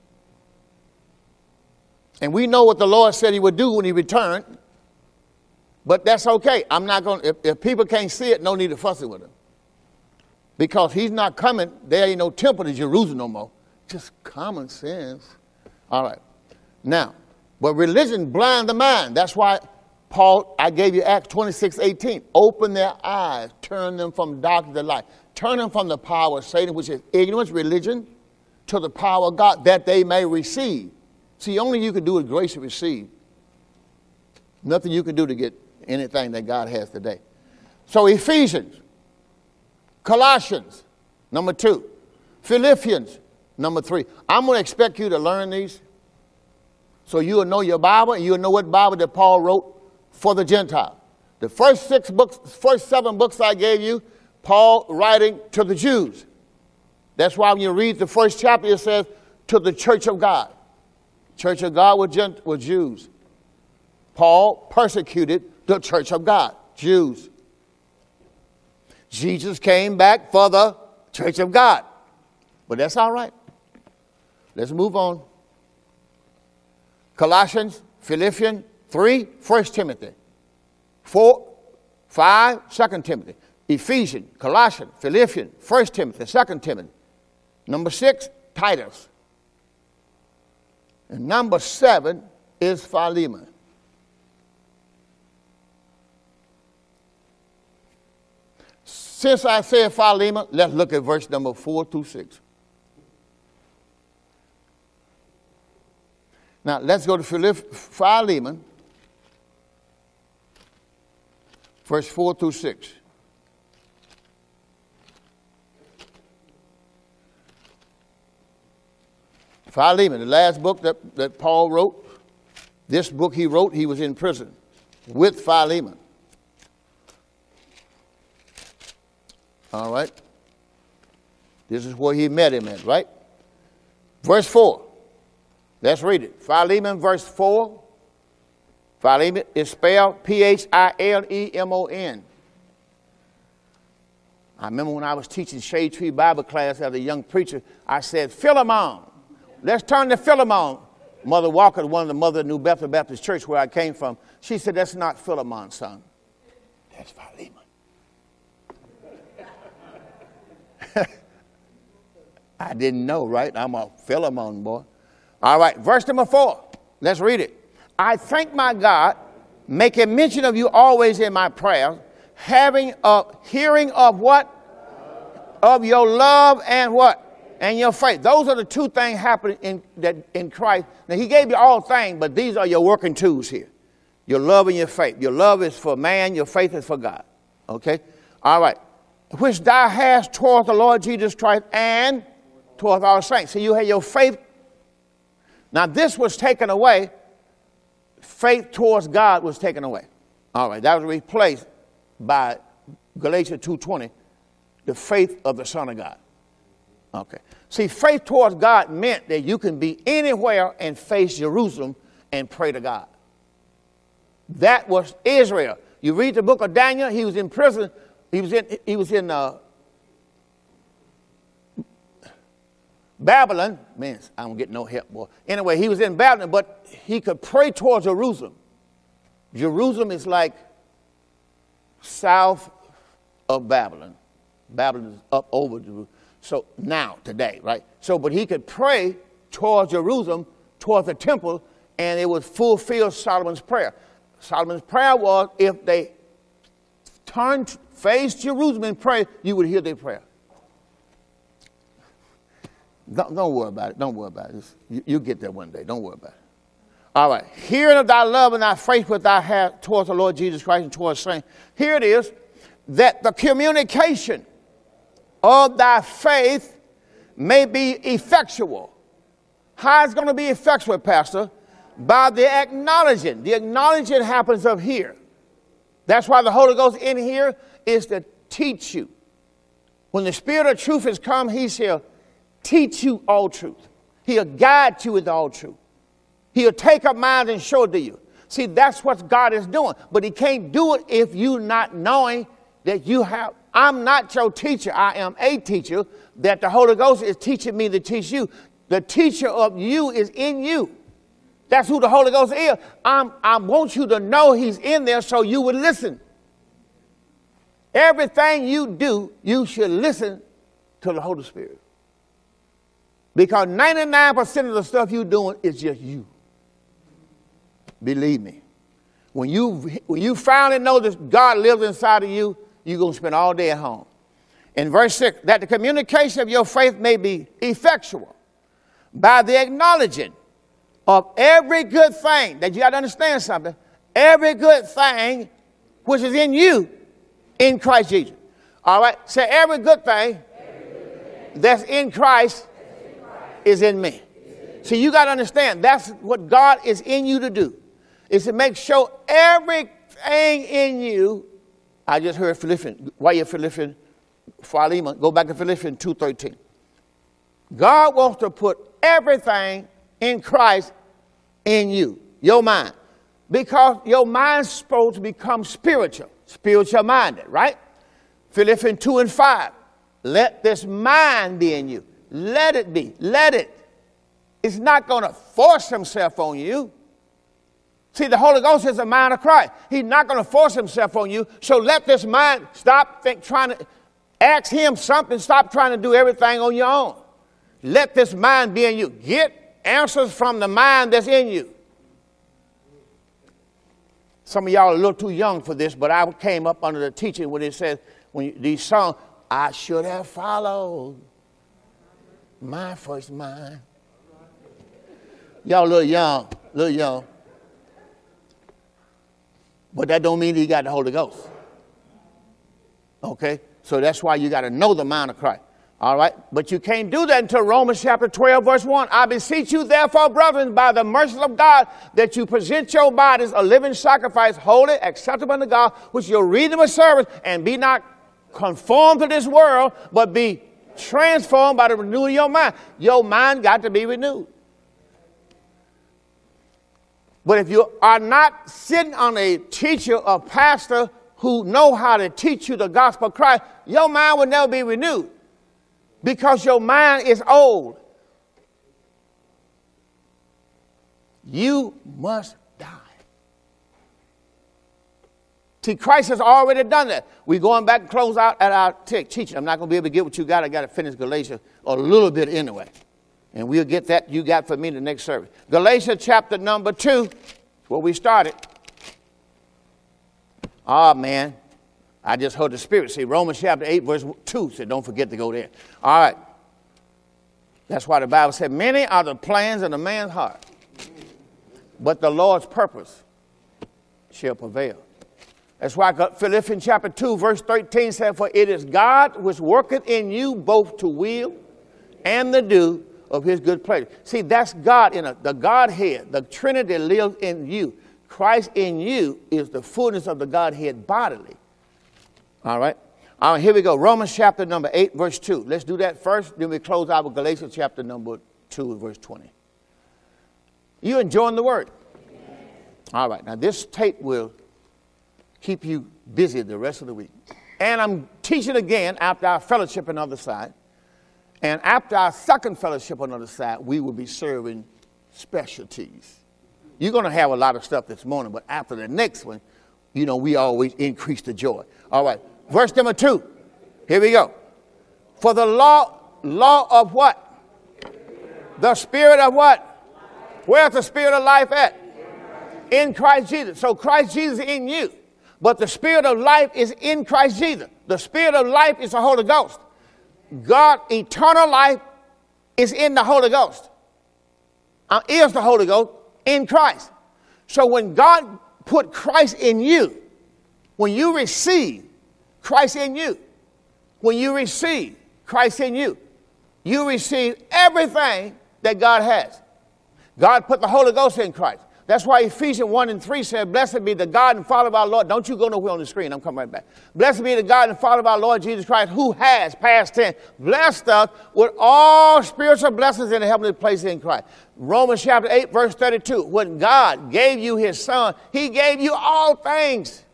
And we know what the Lord said he would do when he returned. But that's okay. I'm not going to, if people can't see it, no need to fuss it with him. Because he's not coming. There ain't no temple in Jerusalem no more. Just common sense. All right. Now, but religion blinds the mind. That's why Paul, I gave you Acts 26:18. Open their eyes, turn them from darkness to light. Turn them from the power of Satan, which is ignorance, religion, to the power of God, that they may receive. See, only you can do is grace to receive. Nothing you can do to get anything that God has today. So Ephesians, Colossians, number 2. Philippians, number 3. I'm going to expect you to learn these so you'll know your Bible and you'll know what Bible that Paul wrote for the Gentile. The first 7 books I gave you, Paul writing to the Jews. That's why when you read the first chapter, it says, to the church of God. Church of God were Jews. Paul persecuted the church of God, Jews. Jesus came back for the church of God. But that's all right. Let's move on. Colossians, Philippians, 3, 1 Timothy. 4, 5, 2 Timothy. Ephesians, Colossians, Philippians, 1 Timothy, 2 Timothy. Number 6, Titus. And number 7 is Philemon. Since I said Philemon, let's look at verse number 4 through 6. Now, let's go to Philemon, verse 4 through 6. Philemon, the last book that Paul wrote. This book he wrote, he was in prison with Philemon. All right. This is where he met him at, right? Verse 4. Let's read it. Philemon, verse 4. Philemon is spelled Philemon. I remember when I was teaching Shade Tree Bible class as a young preacher, I said, Philemon. Let's turn to Philemon. Mother Walker, one of the mother of New Bethel Baptist Church where I came from, she said, that's not Philemon, son. That's Philemon. I didn't know, right? I'm a Philemon boy. All right, verse number 4. Let's read it. I thank my God, making mention of you always in my prayers, having a hearing of what? Of your love and what? And your faith. Those are the two things happening in Christ. Now, he gave you all things, but these are your working tools here. Your love and your faith. Your love is for man. Your faith is for God. Okay? All right. Which thou hast toward the Lord Jesus Christ and toward our saints. So you had your faith. Now, this was taken away. Faith towards God was taken away. All right. That was replaced by Galatians 2:20, the faith of the Son of God. Okay. See, faith towards God meant that you can be anywhere and face Jerusalem and pray to God. That was Israel. You read the book of Daniel, he was in prison. He was in Babylon. Man, I don't get no help, boy. Anyway, he was in Babylon, but he could pray towards Jerusalem. Jerusalem is like south of Babylon. Babylon is up over Jerusalem. So now, today, right? So, but he could pray towards Jerusalem, towards the temple, and it would fulfill Solomon's prayer. Solomon's prayer was if they turned, faced Jerusalem and prayed, you would hear their prayer. Don't worry about it. Don't worry about it. You'll get there one day. Don't worry about it. All right. Hearing of thy love and thy faith which thou hast towards the Lord Jesus Christ and towards saints. Here it is, that the communication of thy faith may be effectual. How is it going to be effectual, Pastor? By the acknowledging. The acknowledging happens up here. That's why the Holy Ghost in here is to teach you. When the Spirit of truth has come, he shall teach you all truth. He'll guide you with all truth. He'll take up mind and show it to you. See, that's what God is doing. But he can't do it if you're not knowing that you have. I'm not your teacher. I am a teacher that the Holy Ghost is teaching me to teach you. The teacher of you is in you. That's who the Holy Ghost is. I want you to know he's in there so you would listen. Everything you do, you should listen to the Holy Spirit. Because 99% of the stuff you're doing is just you. Believe me. When you finally know that God lives inside of you, you're going to spend all day at home. In verse 6, that the communication of your faith may be effectual by the acknowledging of every good thing. That you got to understand something. Every good thing which is in you in Christ Jesus. All right? Say every good thing that's in Christ is in me. See, you got to understand that's what God is in you to do. Is to make sure everything in you. I just heard Philippians. Why you Philippians? Philemon. Go back to Philippians 2:13. God wants to put everything in Christ in you, your mind. Because your mind's supposed to become spiritual minded, right? Philippians 2:5. Let this mind be in you. Let it be. Let it. It's not going to force himself on you. See, the Holy Ghost is the mind of Christ. He's not going to force himself on you. So let this mind stop trying to ask him something. Stop trying to do everything on your own. Let this mind be in you. Get answers from the mind that's in you. Some of y'all are a little too young for this, but I came up under the teaching when it says, these songs, I should have followed my first mind. Y'all a little young. But that don't mean he got the Holy Ghost. Okay? So that's why you got to know the mind of Christ. All right? But you can't do that until Romans chapter 12, verse 1. I beseech you, therefore, brethren, by the mercy of God, that you present your bodies a living sacrifice, holy, acceptable unto God, which is your reasonable service, and be not conformed to this world, but be transformed by the renewal of your mind. Your mind got to be renewed. But if you are not sitting on a teacher or pastor who know how to teach you the gospel of Christ, your mind will never be renewed because your mind is old. You must die. See, Christ has already done that. We're going back and close out at our teaching. I'm not going to be able to get what you got. I got to finish Galatians a little bit anyway. And we'll get that you got for me in the next service. Galatians chapter number 2, where we started. Oh, man. I just heard the Spirit say Romans chapter 8, verse 2 said, don't forget to go there. All right. That's why the Bible said, many are the plans of a man's heart, but the Lord's purpose shall prevail. That's why Philippians chapter 2, verse 13 said, for it is God which worketh in you both to will and the do of his good pleasure. See, that's God the Godhead. The Trinity lives in you. Christ in you is the fullness of the Godhead bodily. All right. All right, here we go. Romans chapter number 8, verse 2. Let's do that first. Then we close out with Galatians chapter number 2, verse 20. You enjoying the word? All right. Now, this tape will keep you busy the rest of the week. And I'm teaching again after our fellowship on the other side. And after our second fellowship on the other side, we will be serving specialties. You're going to have a lot of stuff this morning, but after the next one, you know, we always increase the joy. All right. Verse number 2. Here we go. For the law of what? The spirit of what? Where's the spirit of life at? In Christ Jesus. So Christ Jesus is in you. But the spirit of life is in Christ Jesus. The spirit of life is the Holy Ghost. God, eternal life is in the Holy Ghost. Is the Holy Ghost in Christ. So when God put Christ in you, when you receive Christ in you, when you receive Christ in you, you receive everything that God has. God put the Holy Ghost in Christ. That's why Ephesians 1 and 3 said, blessed be the God and Father of our Lord. Don't you go nowhere on the screen. I'm coming right back. Blessed be the God and Father of our Lord Jesus Christ, who has, past tense, blessed us with all spiritual blessings in the heavenly places in Christ. Romans chapter 8, verse 32. When God gave you his son, he gave you all things.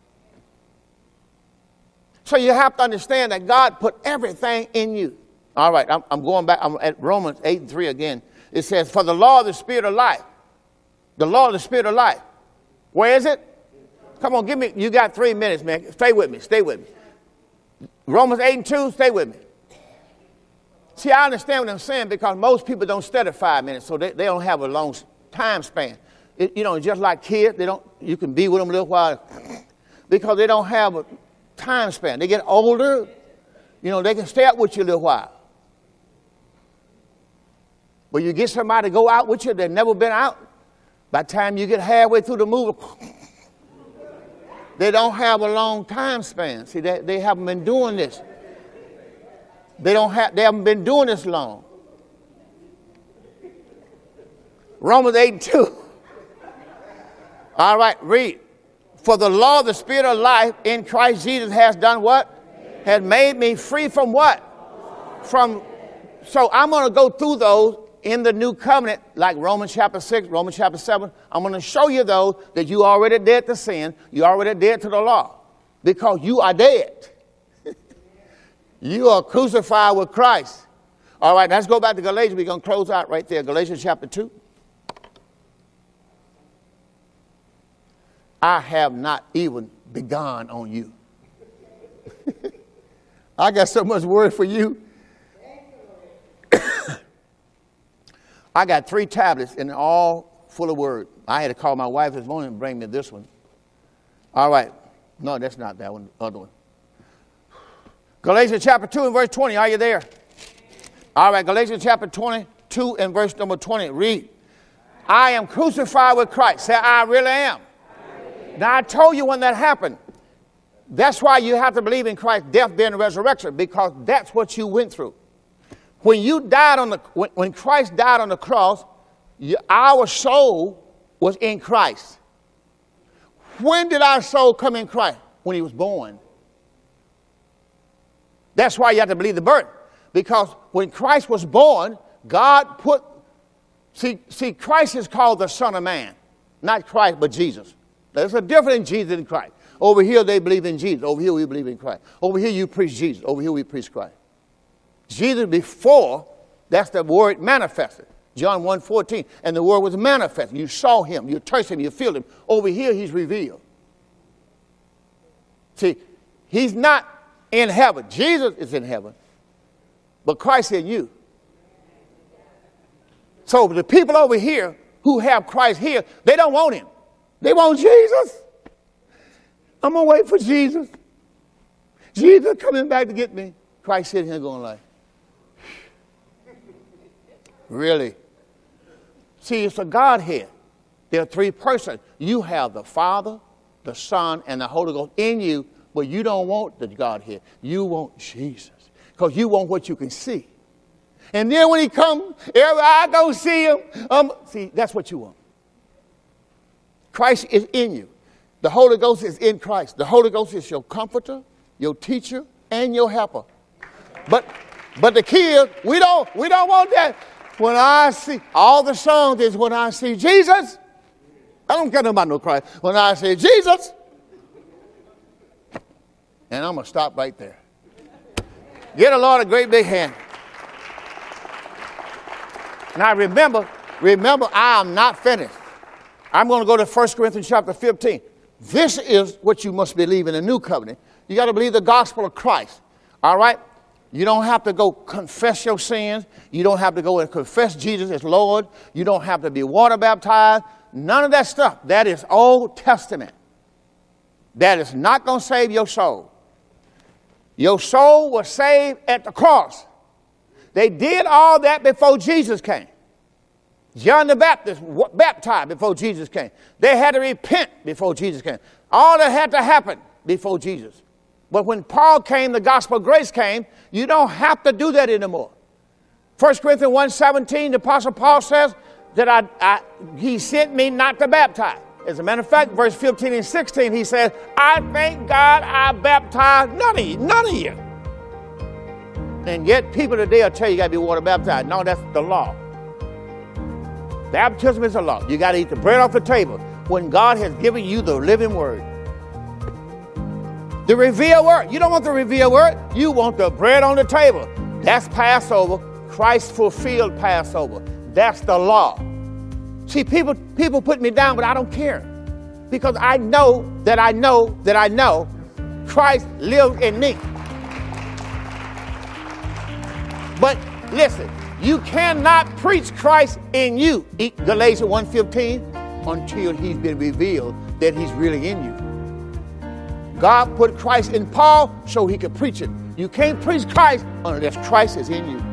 So you have to understand that God put everything in you. All right, I'm going back. I'm at Romans 8 and 3 again. It says, for the law of the spirit of life. The law of the spirit of life. Where is it? Come on, you got 3 minutes, man. Stay with me. Romans 8 and 2, stay with me. See, I understand what I'm saying because most people don't study 5 minutes, so they don't have a long time span. Just like kids, you can be with them a little while because they don't have a time span. They get older, they can stay up with you a little while. But you get somebody to go out with you, they've never been out. By the time you get halfway through the movie, they don't have a long time span. See, they haven't been doing this. They haven't been doing this long. Romans 8 and 2. All right, read. For the law of the spirit of life in Christ Jesus has done what? Has made me free from what? So I'm going to go through those in the new covenant, like Romans chapter 6, Romans chapter 7. I'm going to show you those that you already dead to sin. You already dead to the law because you are dead. You are crucified with Christ. All right, let's go back to Galatians. We're going to close out right there. Galatians chapter 2. I have not even begun on you. I got so much word for you. I got 3 tablets and they're all full of word. I had to call my wife this morning and bring me this one. All right. No, that's not that one. The other one. Galatians chapter 2 and verse 20. Are you there? All right. Galatians chapter 22 and verse number 20. Read. I am crucified with Christ. Say, I really am. Now, I told you when that happened. That's why you have to believe in Christ's death, burial, and resurrection, because that's what you went through. When you died when Christ died on the cross, our soul was in Christ. When did our soul come in Christ? When he was born. That's why you have to believe the birth. Because when Christ was born, God put, see, Christ is called the Son of Man. Not Christ, but Jesus. There's a difference in Jesus and Christ. Over here, they believe in Jesus. Over here, we believe in Christ. Over here, you preach Jesus. Over here, we preach Christ. Jesus before, that's the word manifested. John 1:14. And the word was manifested. You saw him. You touched him. You feel him. Over here, he's revealed. See, he's not in heaven. Jesus is in heaven. But Christ in you. So the people over here who have Christ here, they don't want him. They want Jesus. I'm going to wait for Jesus. Jesus coming back to get me. Christ sitting here going like, really? See, it's a Godhead. There are three persons. You have the Father, the Son, and the Holy Ghost in you, but you don't want the Godhead. You want Jesus because you want what you can see. And then when he comes, every eye gonna see him. See, that's what you want. Christ is in you. The Holy Ghost is in Christ. The Holy Ghost is your comforter, your teacher, and your helper. But the key is, we don't want that. When I see, all the songs is when I see Jesus. I don't care about no Christ. When I say Jesus, and I'm going to stop right there. Get the Lord a great big hand. Now remember, I am not finished. I'm going to go to 1 Corinthians chapter 15. This is what you must believe in the new covenant. You got to believe the gospel of Christ. All right? You don't have to go confess your sins. You don't have to go and confess Jesus as Lord. You don't have to be water baptized. None of that stuff. That is Old Testament. That is not going to save your soul. Your soul was saved at the cross. They did all that before Jesus came. John the Baptist baptized before Jesus came. They had to repent before Jesus came. All that had to happen before Jesus. But when Paul came, the gospel of grace came, you don't have to do that anymore. 1 Corinthians 1:17, the Apostle Paul says that he sent me not to baptize. As a matter of fact, verse 15 and 16, he says, I thank God I baptized none of you. And yet people today will tell you got to be water baptized. No, that's the law. Baptism is a law. You got to eat the bread off the table when God has given you the living word. The revealed word. You don't want the revealed word. You want the bread on the table. That's Passover. Christ fulfilled Passover. That's the law. See, people put me down, but I don't care. Because I know Christ lives in me. But listen, you cannot preach Christ in you, Galatians 1:15, until he's been revealed that he's really in you. God put Christ in Paul so he could preach it. You can't preach Christ unless Christ is in you.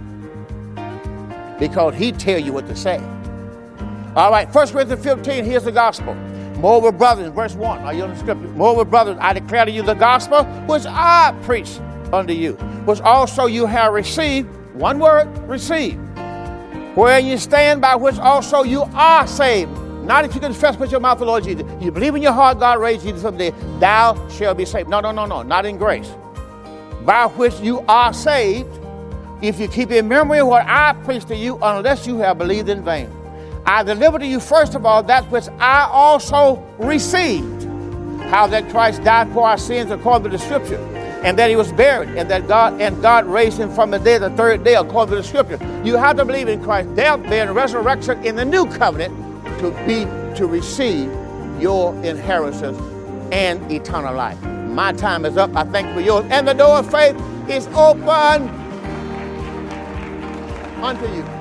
Because he tell you what to say. All right, 1 Corinthians 15, here's the gospel. Moreover, brothers, verse 1, are you on the scripture? Moreover, brothers, I declare to you the gospel which I preach unto you, which also you have received, one word, received, where you stand, by which also you are saved. Not that you confess with your mouth the Lord Jesus. You believe in your heart God raised Jesus from the dead, thou shalt be saved. No, not in grace. By which you are saved, if you keep in memory what I preached to you, unless you have believed in vain. I delivered to you first of all that which I also received, how that Christ died for our sins according to the Scripture, and that he was buried, and that God raised him from the dead the third day according to the Scripture. You have to believe in Christ's death, burial, and resurrection in the new covenant to receive your inheritance and eternal life. My time is up. I thank you for yours. And the door of faith is open unto you.